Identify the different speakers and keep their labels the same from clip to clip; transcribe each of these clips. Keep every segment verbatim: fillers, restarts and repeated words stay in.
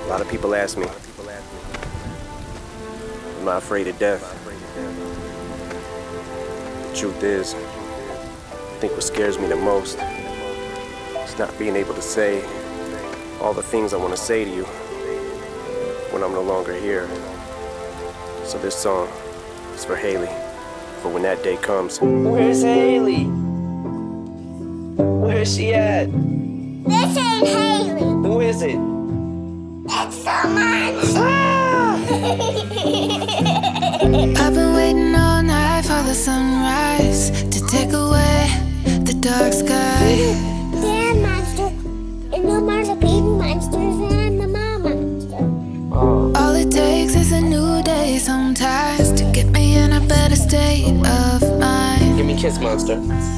Speaker 1: lot of people ask me, am I afraid of death? The truth is, I think what scares me the most is not being able to say all the things I want to say to you when I'm no longer here. So this song is for Haley, for when that day comes.
Speaker 2: Where's Haley? Where's she at?
Speaker 3: This ain't Haley.
Speaker 2: Who is it?
Speaker 3: It's someone.
Speaker 2: Ah!
Speaker 4: I've been waiting all night for the sunrise to take away the dark sky.
Speaker 3: They're a monster. And no more the baby monsters, and I'm the mom monster.
Speaker 4: All it takes is a new day sometimes to get me in a better state of mind.
Speaker 2: Give me a kiss, monster.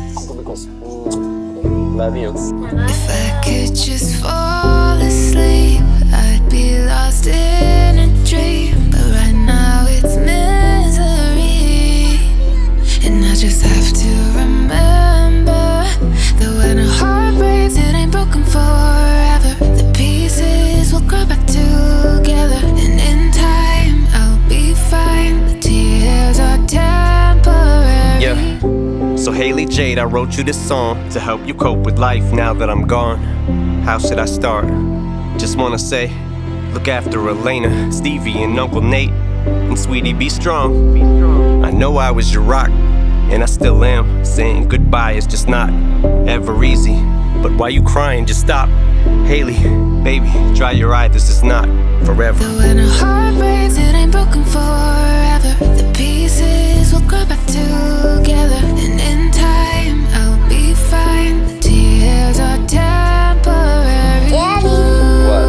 Speaker 2: Love you.
Speaker 4: If I could just fall asleep, I'd be lost in a dream. But right now it's misery, and I just have to remember that when a heart breaks, it ain't broken forever. The pieces will grow back together, and in time I'll be fine. The tears are temporary.
Speaker 1: Yeah. So Haley Jade, I wrote you this song to help you cope with life now that I'm gone. How should I start? Just wanna say, look after Elena, Stevie, and Uncle Nate. And sweetie, be strong. I know I was your rock, and I still am. Saying goodbye is just not ever easy. But why you crying? Just stop. Haley, baby, dry your eye, this is not forever.
Speaker 4: That when a heart breaks, it ain't broken forever. The pieces will grow back together, and in time I'll be fine. The tears are temporary.
Speaker 3: Daddy.
Speaker 2: What?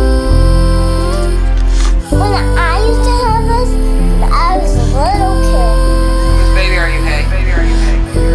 Speaker 3: When I used to have this, I was a little kid.
Speaker 5: Baby, are you okay? Baby, are you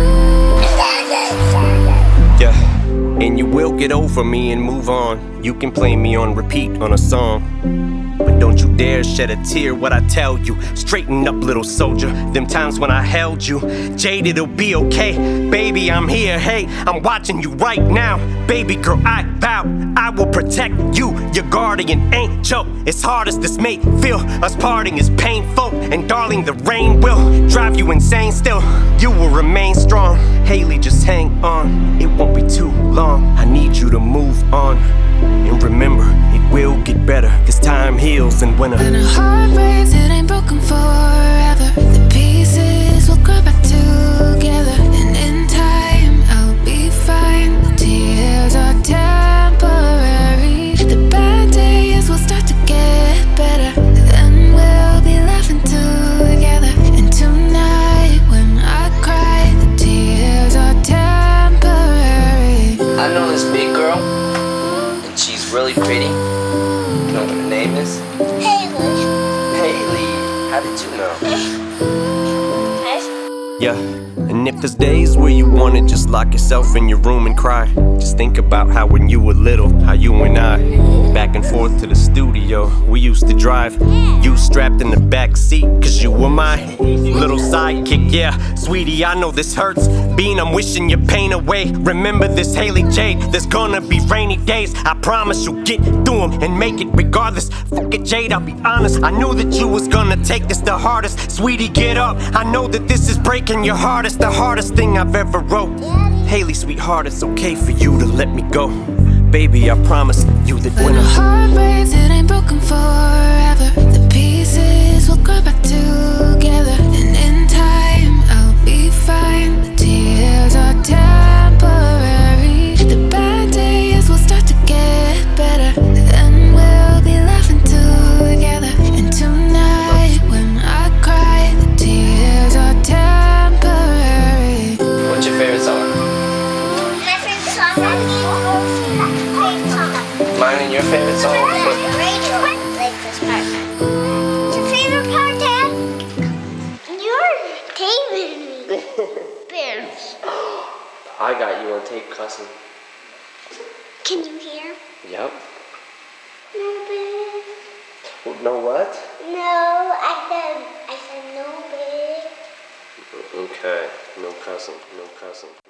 Speaker 5: okay?
Speaker 1: Yeah, and you will get over me and move on. You can play me on repeat on a song, but don't you dare shed a tear what I tell you. Straighten up, little soldier. Them times when I held you, Jade, it'll be okay. Baby, I'm here, hey, I'm watching you right now. Baby girl, I vow I will protect you. Your guardian angel. As hard as this may feel, us parting is painful. And darling, the rain will drive you insane still. You will remain strong. Haley, just hang on. It won't be too long. I need you to move on. And remember, it will get better. Cause time heals and when a
Speaker 4: When a heart breaks, it ain't broken forever. The pieces will grow back together, and in time I'll be fine. The tears are temporary. The bad days will start to get better, then we'll be laughing together. And tonight when I cry, the tears are temporary.
Speaker 2: I know this big girl, and she's really pretty. You know what her name is?
Speaker 3: Haley.
Speaker 2: Haley. How did you know?
Speaker 1: Yeah, and if there's days where you wanna just lock yourself in your room and cry, just think about how when you were little, how you and I, back and forth to the studio, we used to drive. You strapped in the back seat, cause you were my little sidekick. Yeah, sweetie, I know this hurts. Bean, I'm wishing your pain away. Remember this, Haley Jade, there's gonna be rainy days. I promise you'll get through them and make it regardless. Fuck it, Jade, I'll be honest, I knew that you was gonna take this the hardest. Sweetie, get up, I know that this is breaking your heart. It's the hardest thing I've ever wrote. Haley, sweetheart, it's okay for you to let me go. Baby, I promise you that
Speaker 4: When
Speaker 1: when
Speaker 4: a
Speaker 1: I
Speaker 4: heart breaks, it ain't broken forever. The pieces will grow back together, and in time I'll be fine. The tears are temporary. The bad days will start to get better, then we'll be laughing together. And tonight when I cry, the tears are temporary.
Speaker 2: What's your favorite song?
Speaker 3: My favorite song.
Speaker 2: Mine and your favorite song? What?
Speaker 3: Like this part. What's your favorite part, Dad? You're taping me. Bears.
Speaker 2: I got you on tape cussing.
Speaker 3: Can you hear?
Speaker 2: Yep.
Speaker 3: No, babe.
Speaker 2: No what?
Speaker 3: No, I said, I said no, babe.
Speaker 1: Okay, no cussing, no cussing.